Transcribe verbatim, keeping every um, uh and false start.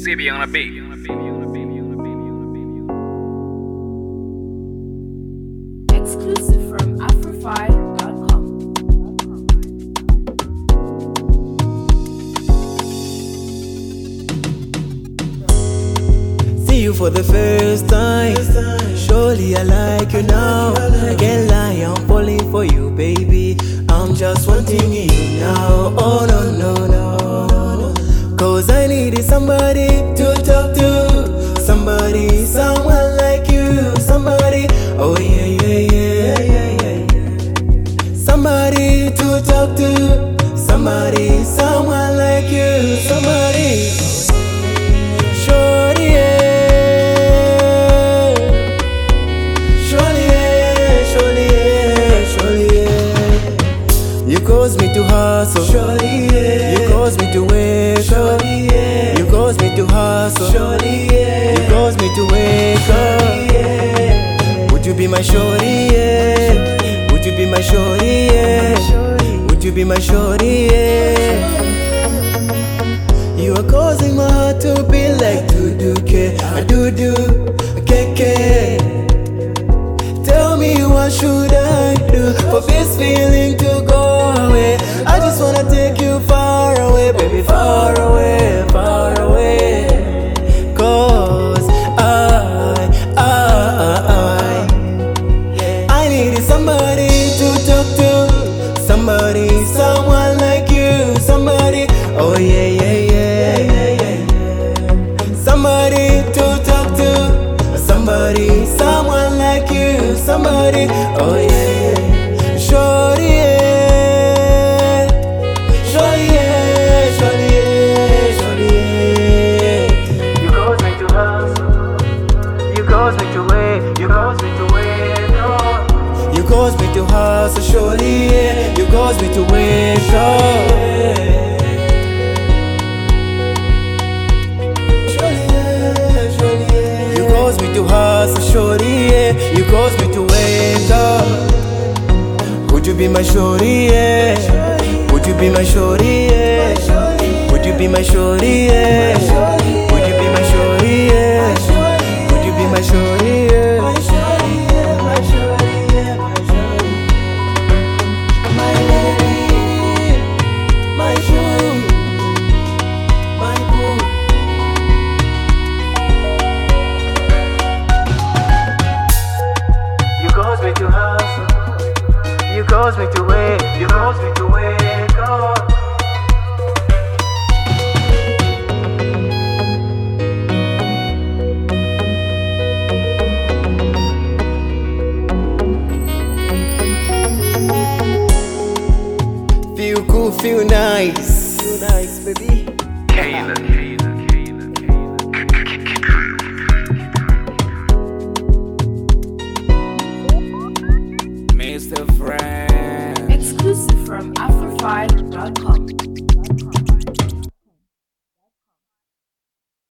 C B on a beat. Exclusive from Afrofy dot com. See you for the first time. Surely I like you now. I can't lie, I'm falling for you, baby. I'm just wanting you now. Oh no, no, no, no. Cause I needed somebody to talk to. Somebody, someone like you. Somebody, oh yeah, yeah, yeah, yeah, yeah, yeah. Somebody to talk to. Somebody, someone like you. Somebody. Shorty, yeah. Shorty, yeah. Shorty, yeah. Shorty, yeah. You caused me to hustle. Shorty, yeah. You caused me to wake up. Yeah. You caused me to hustle. Shorty, yeah. You caused me to wake up. Yeah. Would you be my shorty, yeah? Would you be my shorty, yeah? Would you be my shorty, yeah? You are causing my heart to be like do do ke, I do do ke ke. Tell me what should I do for this feeling to go away? I just wanna take you far away, baby, far away, far away. Cause I, I, I, I needed somebody to talk to. Somebody, someone like you. Somebody, oh yeah, yeah, yeah, yeah, yeah. Somebody to talk to. Somebody, someone like you. Somebody, oh yeah, yeah. Shorty, yeah. Shorty, yeah. Shorty, yeah. Shorty, yeah. You caused me to hustle. You caused me to wait. You caused me to wait. Oh. You caused me to hustle, shorty, yeah. You caused me to wake up. You caused me to hustle, shorty, yeah. You caused me to wake up. Would you be my shorty, yeah? Would you be my shorty, yeah? Would you be my shorty, yeah? Would you be my shorty, yeah? Would you be my shorty, yeah? My lady, my shoe, my boo. You caused me to hustle. You caused me to wait. You caused me to wake up. Feel cool, feel nice. Feel nice, baby. Kayla.